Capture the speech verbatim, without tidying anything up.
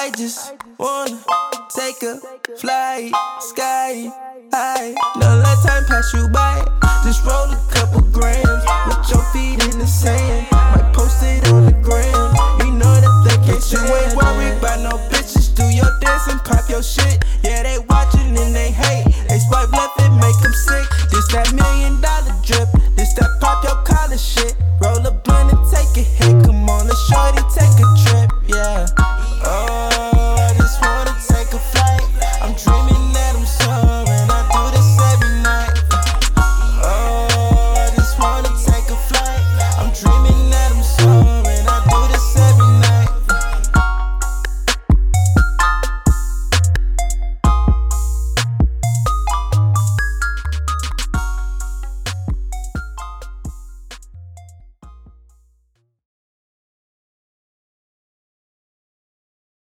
I just wanna take a flight, sky high. Don't let time pass you by. Just roll a couple grams with your feet in the sand. Might post it on the gram. You know that they can't. You ain't worried about no bitches. Do your dance and pop your shit.